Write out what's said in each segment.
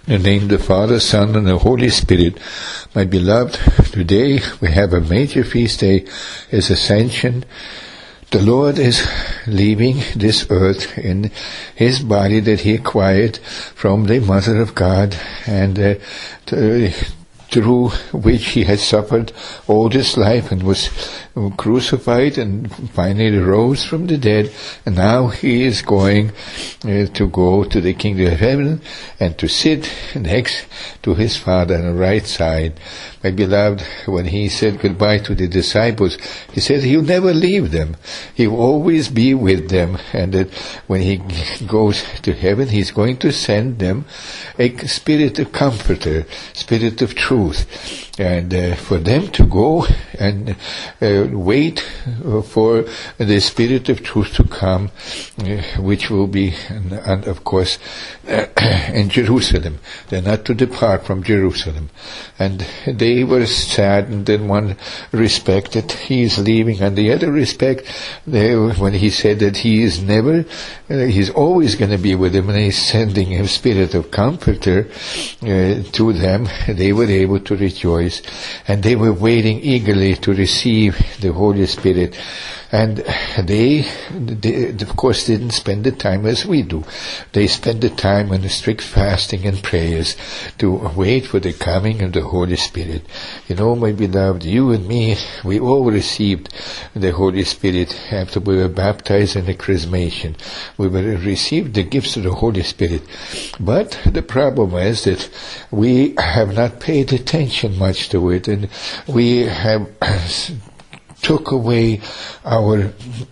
In the name of the Father, Son, and the Holy Spirit. My beloved, today we have a major feast day, His Ascension. The Lord is leaving this earth in His body that He acquired from the Mother of God, and through which He had suffered all this life and was crucified and finally rose from the dead. And now He is going to go to the kingdom of heaven and to sit next to His Father on the right side. My beloved, when He said goodbye to the disciples, He said He'll never leave them. He'll always be with them. And that when He goes to heaven, He's going to send them a Spirit of Comforter, Spirit of Truth. And for them to go and wait for the Spirit of Truth to come, which will be, and of course, in Jerusalem. They're not to depart from Jerusalem. And they were saddened in one respect that He is leaving, and the other respect, when He said that He is never, He's always going to be with them, and He's sending a Spirit of Comforter to them, they were able to rejoice. And they were waiting eagerly to receive the Holy Spirit. And they of course didn't spend the time as we do. They spent the time in strict fasting and prayers to wait for the coming of the Holy Spirit. You know, my beloved, you and me, we all received the Holy Spirit after we were baptized in the Chrismation. We received the gifts of the Holy Spirit. But the problem is that we have not paid attention much to it, and we have took away our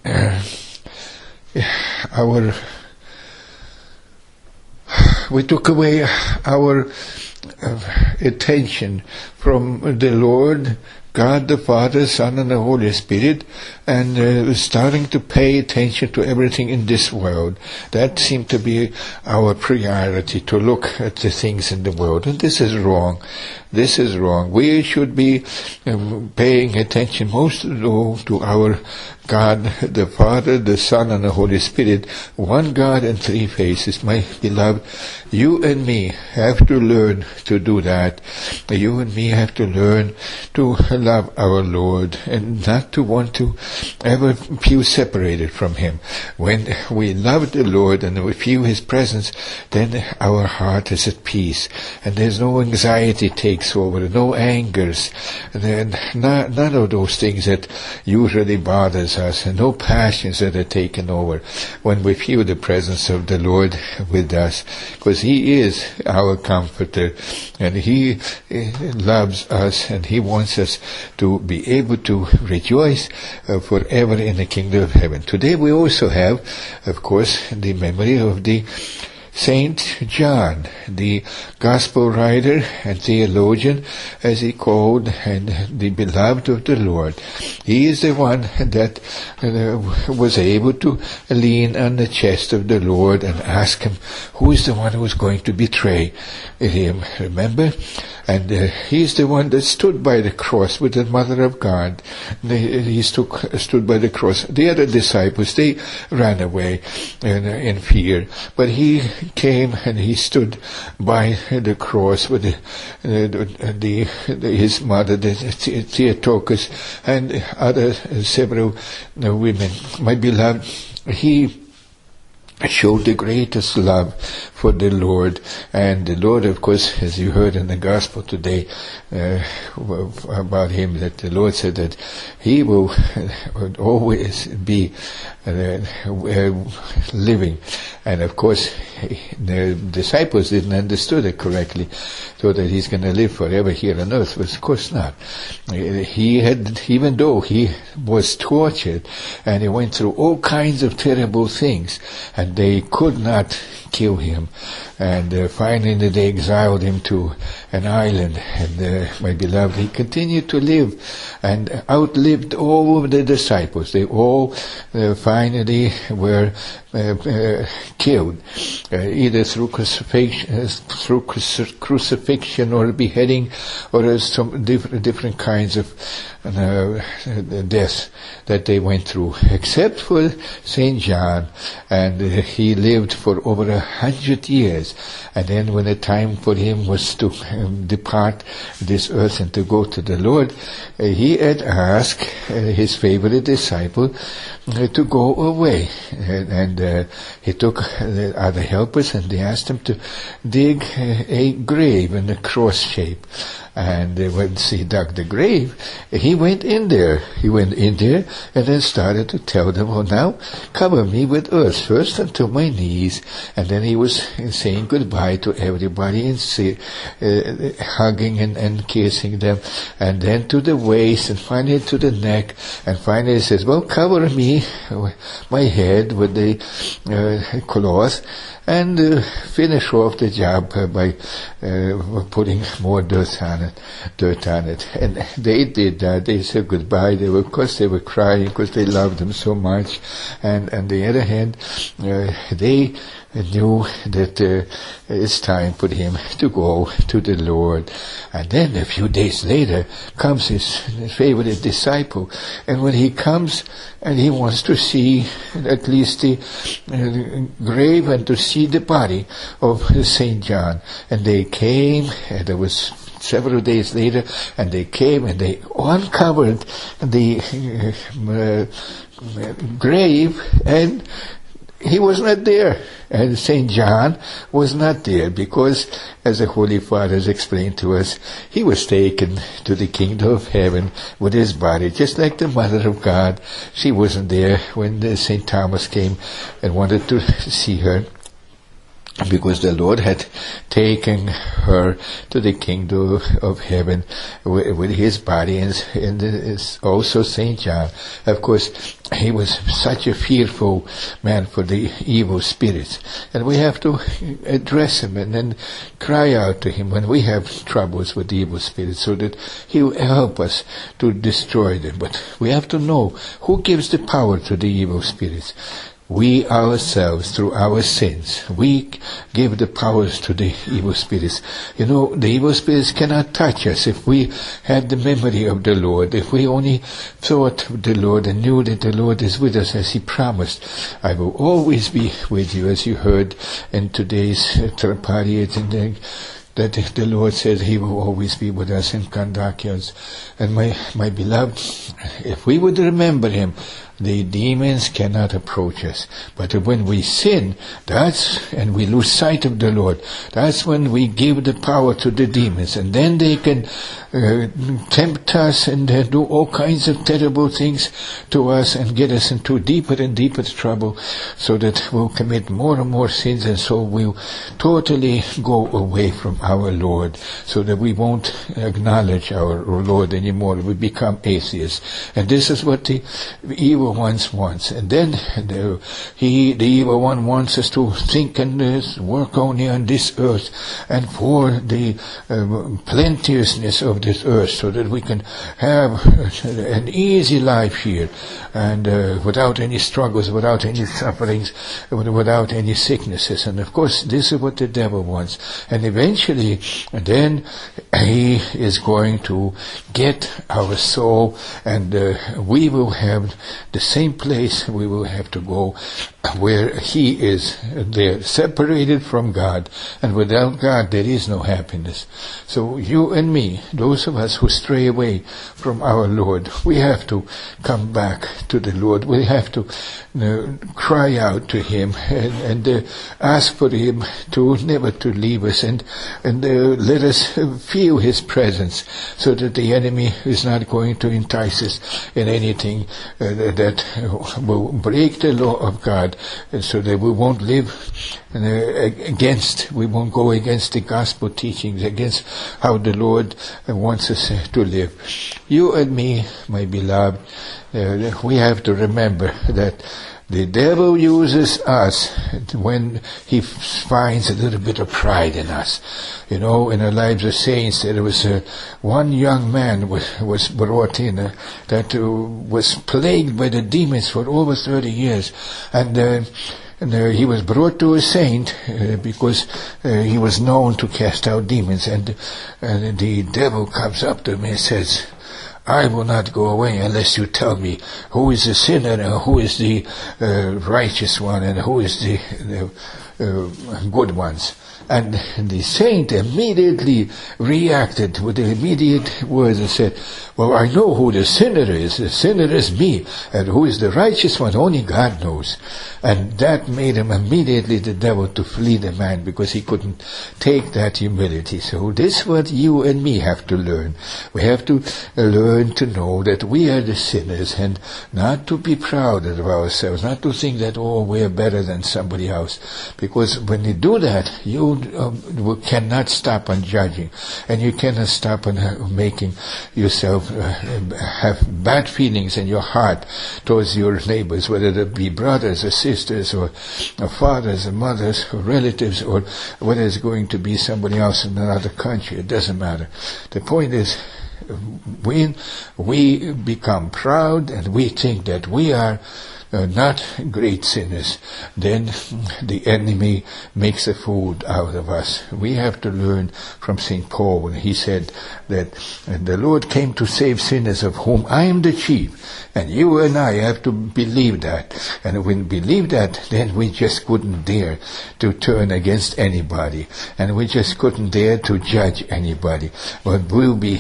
attention from the Lord, God the Father, Son, and the Holy Spirit, and starting to pay attention to everything in this world. That seemed to be our priority, to look at the things in the world. And this is wrong. This is wrong. We should be paying attention most of all to our God, the Father, the Son, and the Holy Spirit. One God and three faces. My beloved, you and me have to learn to do that. You and me have to learn to love our Lord and not to want to ever feel separated from Him. When we love the Lord and we feel His presence, then our heart is at peace, and there's no anxiety takes over, no angers, and none of those things that usually bothers us, and no passions that are taken over when we feel the presence of the Lord with us, because He is our comforter, and He loves us, and He wants us to be able to rejoice forever in the kingdom of heaven. Today we also have, of course, the memory of the Saint John, the gospel writer and theologian, as he called, and the beloved of the Lord. He is the one that was able to lean on the chest of the Lord and ask Him, who is the one who is going to betray Him? Remember? And he's the one that stood by the cross with the Mother of God. He stood by the cross. The other disciples, they ran away in fear. But he came and he stood by the cross with his mother, Theotokos, and other several women. My beloved, he showed the greatest love for the Lord. And the Lord, of course, as you heard in the gospel today about Him, that the Lord said that He will always be living. And of course, the disciples didn't understand it correctly, so that He's going to live forever here on earth. But of course not. He had, even though He was tortured and He went through all kinds of terrible things, and they could not kill Him. And finally they exiled Him to an island. And my beloved, He continued to live and outlived all of the disciples. They all finally were killed, either through crucifixion or beheading, or some different kinds of deaths that they went through, except for Saint John. And he lived for over 100 years. And then when the time for him was to depart this earth and to go to the Lord, he had asked his favorite disciple to go away. And he took the other helpers and they asked him to dig a grave in a cross shape. And when he dug the grave, he went in there. He went in there and then started to tell them, "Oh, now cover me with earth first until my knees." And then he was saying goodbye to everybody and hugging and kissing them. And then to the waist and finally to the neck. And finally he says, "Well, cover me, my head with the cloth." And finish off the job by putting more dirt on it. And they did that. They said goodbye. They were crying because they loved him so much. And on the other hand, they knew that it's time for him to go to the Lord. And then a few days later comes his favorite disciple. And when he comes and he wants to see at least the grave and to see the body of St. John. And they came, and there was several days later, and they came and they uncovered the grave, and he was not there. And St. John was not there because, as the Holy Fathers explained to us, he was taken to the kingdom of heaven with his body, just like the Mother of God. She wasn't there when St. Thomas came and wanted to see her, because the Lord had taken her to the kingdom of heaven with his body, and also St. John. Of course, he was such a fearful man for the evil spirits, and we have to address him and then cry out to him when we have troubles with the evil spirits, so that he will help us to destroy them. But we have to know who gives the power to the evil spirits. We ourselves, through our sins, we give the powers to the evil spirits. You know, the evil spirits cannot touch us if we had the memory of the Lord, if we only thought of the Lord and knew that the Lord is with us as He promised. "I will always be with you," as you heard in today's Trapariat, that the Lord says He will always be with us in Kandakias. And my beloved, if we would remember Him, the demons cannot approach us. But when we sin, and we lose sight of the Lord, that's when we give the power to the demons, and then they can tempt us and do all kinds of terrible things to us and get us into deeper and deeper trouble, so that we'll commit more and more sins, and so we'll totally go away from our Lord, so that we won't acknowledge our Lord anymore. We become atheists. And this is what the evil one wants. And then the evil one wants us to think and work only on this earth and for the plenteousness of this earth, so that we can have an easy life here, and without any struggles, without any sufferings, without any sicknesses. And of course, this is what the devil wants. And eventually, then he is going to get our soul, and we will have the same place we will have to go where he is there, separated from God. And without God, there is no happiness. So you and me, those of us who stray away from our Lord, we have to come back to the Lord. We have to cry out to Him and ask for Him to never to leave us, and let us feel His presence, so that the enemy is not going to entice us in anything that will break the law of God, and so that we won't live we won't go against the gospel teachings, against how the Lord wants us to live. You and me, my beloved, we have to remember that the devil uses us when he finds a little bit of pride in us. You know, in the lives of saints, there was one young man was brought in that was plagued by the demons for over 30 years. And he was brought to a saint because he was known to cast out demons. And the devil comes up to him and says, I will not go away unless you tell me who is the sinner and who is the righteous one and who is the good ones. And the saint immediately reacted with the immediate words and said, well, I know who the sinner is. The sinner is me. And who is the righteous one? Only God knows. And that made him immediately, the devil, to flee the man, because he couldn't take that humility. So this is what you and me have to learn. We have to learn to know that we are the sinners, and not to be proud of ourselves, not to think that, oh, we're better than somebody else. Because when you do that, you cannot stop on judging, and you cannot stop on making yourself have bad feelings in your heart towards your neighbors, whether they be brothers or sisters or fathers or mothers or relatives, or whether it's going to be somebody else in another country. It doesn't matter. The point is, when we become proud and we think that we are not great sinners, then the enemy makes a fool out of us. We have to learn from St. Paul when he said that the Lord came to save sinners, of whom I am the chief. And you and I have to believe that. And when we believe that, then we just couldn't dare to turn against anybody. And we just couldn't dare to judge anybody. But we'll be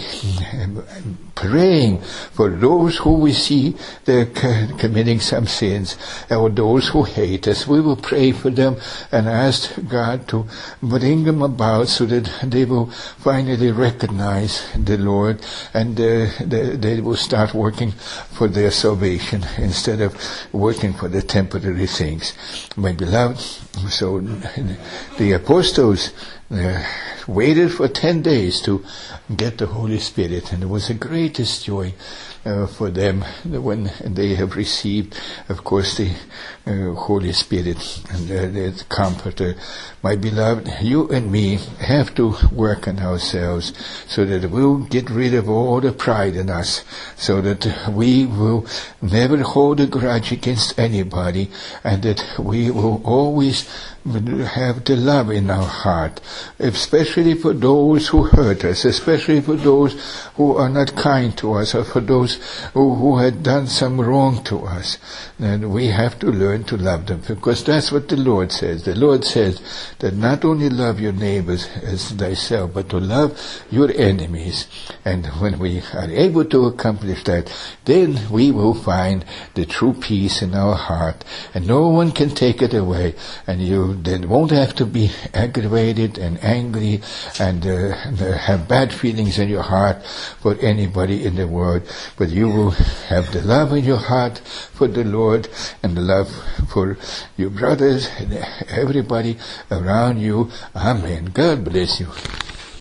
praying for those who we see they're committing some sins, or those who hate us. We will pray for them and ask God to bring them about so that they will finally recognize the Lord, and they will start working for their salvation instead of working for the temporary things. My beloved, so the apostles waited for 10 days to get the Holy Spirit, and it was the greatest joy for them when they have received, of course, the Holy Spirit and the Comforter. My beloved, you and me have to work on ourselves so that we'll get rid of all the pride in us, so that we will never hold a grudge against anybody, and that we will always have the love in our heart, especially for those who hurt us, especially for those who are not kind to us, or for those who had done some wrong to us. And we have to learn to love them, because that's what the Lord says. The Lord says that not only love your neighbors as thyself, but to love your enemies. And when we are able to accomplish that, then we will find the true peace in our heart, and no one can take it away, and you then won't have to be aggravated and angry and have bad feelings in your heart for anybody in the world, but you will have the love in your heart for the Lord, and the love for your brothers and everybody around you. Amen. God bless you.